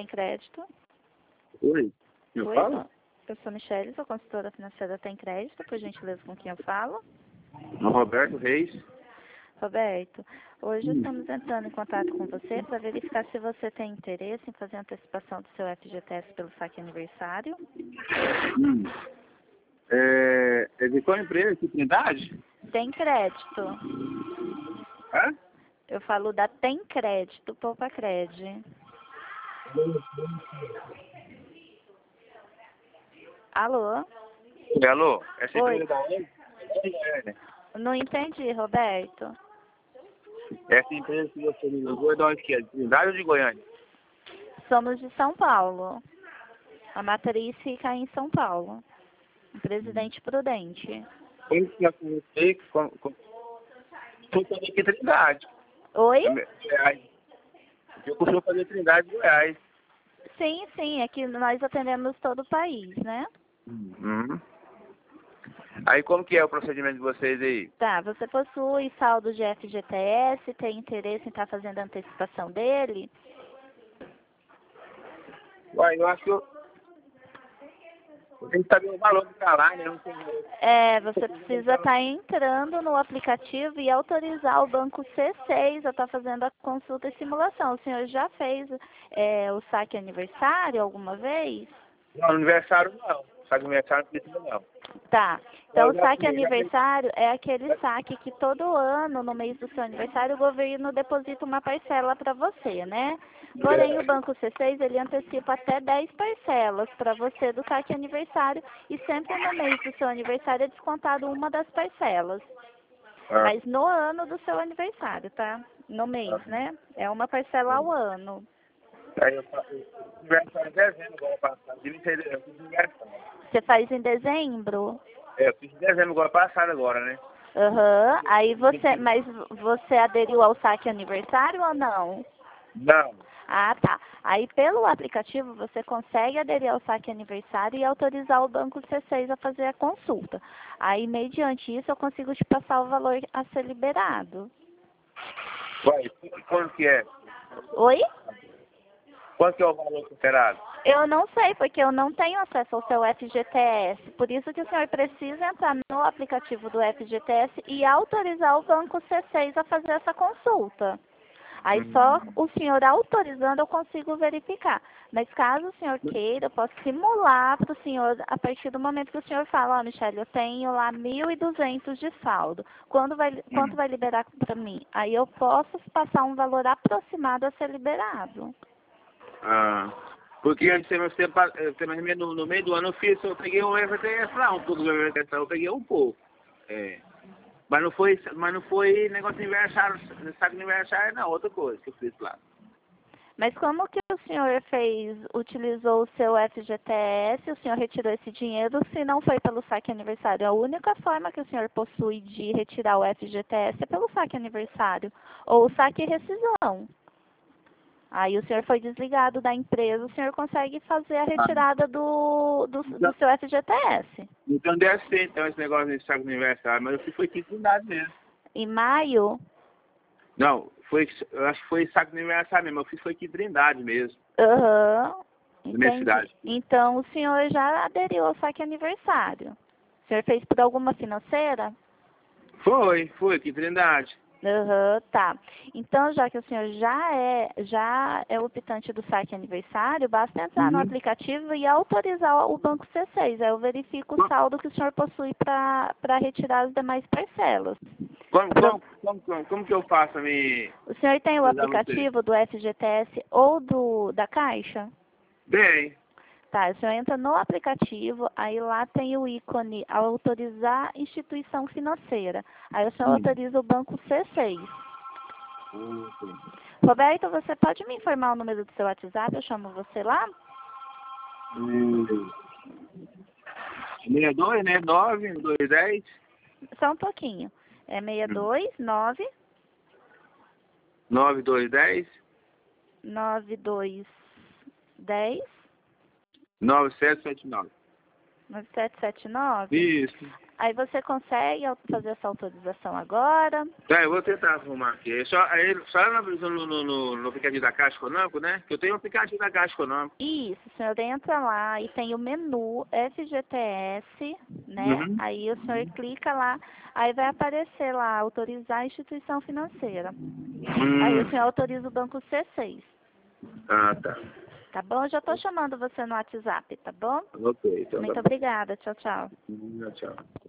Tem Crédito. Oi, eu Oi, falo? eu sou Michele, sou consultora financeira Tem Crédito, por gentileza, com quem eu falo? Roberto Reis. Roberto, hoje estamos entrando em contato com você para verificar se você tem interesse em fazer a antecipação do seu FGTS pelo saque aniversário. É de qual empresa? Que Trindade? Tem Crédito. Hã? Eu falo da Tem Crédito, Poupa Cred. Alô? Alô? Essa Oi. empresa da onde? Não entendi, Roberto. Essa empresa que você me ligou é de onde que é? De Trindade ou de Goiânia? Somos de São Paulo. A matriz fica em São Paulo. Em Presidente Prudente. Como que eu comecei com fazer aqui Trindade? Oi? Goiás. Eu costumo fazer Trindade de Goiás. Sim, sim, é que nós atendemos todo o país, né? Aí como que é o procedimento de vocês aí? Tá, você possui saldo de FGTS, tem interesse em estar fazendo a antecipação dele? Uai, eu acho que eu tenho que saber o valor do salário, né? Não sei. Você precisa estar entrando no aplicativo e autorizar o banco C6 a estar fazendo a consulta e simulação. O senhor já fez o saque aniversário alguma vez? Não, aniversário não. Sabe aniversário não. Tá. Então, o saque Já aniversário é aquele saque que todo ano, no mês do seu aniversário, o governo deposita uma parcela para você, né? Porém, o Banco C6, ele antecipa até 10 parcelas para você do saque aniversário e sempre no mês do seu aniversário é descontado uma das parcelas. Mas no ano do seu aniversário, tá? No mês, né? É uma parcela ao ano. Aí eu aniversário em dezembro agora passado. Eu fiz aniversário. Você faz em dezembro? Eu fiz em dezembro agora passado agora, né? Aham. Mas você aderiu ao saque aniversário ou não? Não. Ah, tá. Aí pelo aplicativo você consegue aderir ao saque aniversário e autorizar o banco C6 a fazer a consulta. Aí mediante isso eu consigo te passar o valor a ser liberado. Vai, quanto que é? Oi? Quanto que é o valor considerado? Eu não sei, porque eu não tenho acesso ao seu FGTS. Por isso que o senhor precisa entrar no aplicativo do FGTS e autorizar o banco C6 a fazer essa consulta. Aí só o senhor autorizando eu consigo verificar. Mas caso o senhor queira, eu posso simular para o senhor a partir do momento que o senhor fala, ó, Michele, eu tenho lá 1.200 de saldo. Quanto vai liberar para mim? Aí eu posso passar um valor aproximado a ser liberado. Porque antes no meio do ano eu peguei um FTS lá, um pouco do FTS, eu peguei um pouco. Mas não foi negócio de aniversário, sabe aniversário não, outra coisa que eu fiz lá. Mas como que o senhor utilizou o seu FGTS, o senhor retirou esse dinheiro se não foi pelo saque aniversário? A única forma que o senhor possui de retirar o FGTS é pelo saque aniversário ou o saque e rescisão. Aí o senhor foi desligado da empresa, o senhor consegue fazer a retirada do seu FGTS. Então deve ser então esse negócio de saco aniversário, mas eu fiz foi aqui com nada mesmo. Em maio? Não, eu acho que foi saco aniversário mesmo, eu fiz foi aqui em Trindade mesmo. Aham. Na minha cidade. Então o senhor já aderiu ao saque aniversário. O senhor fez por alguma financeira? Foi aqui em Trindade. Aham, tá. Então, já que o senhor já é optante do saque aniversário, basta entrar no aplicativo e autorizar o banco C6. Aí eu verifico o saldo que o senhor possui para retirar as demais parcelas. Como que eu faço a me... O senhor tem o aplicativo do FGTS ou da Caixa? Bem. Tá, o senhor entra no aplicativo, aí lá tem o ícone autorizar instituição financeira. Aí o senhor autoriza o banco C6. Roberto, você pode me informar o número do seu WhatsApp? Eu chamo você lá? 62, né? 9, 210. Só um pouquinho. É 629 9210 9210 9779. 9779? Isso. Aí você consegue fazer essa autorização agora. Tá, eu vou tentar arrumar aqui. Só no aplicativo da Caixa Econômica, né? Que eu tenho um aplicativo da Caixa Econômica. Isso, o senhor entra lá e tem o menu FGTS, né? Uhum. Aí o senhor clica lá, aí vai aparecer lá, autorizar a instituição financeira. Aí o senhor autoriza o banco C6. Ah, tá. Tá bom? Já estou chamando você no WhatsApp, tá bom? Ok, então Muito tá bom. obrigada. Tchau, tchau. Tchau.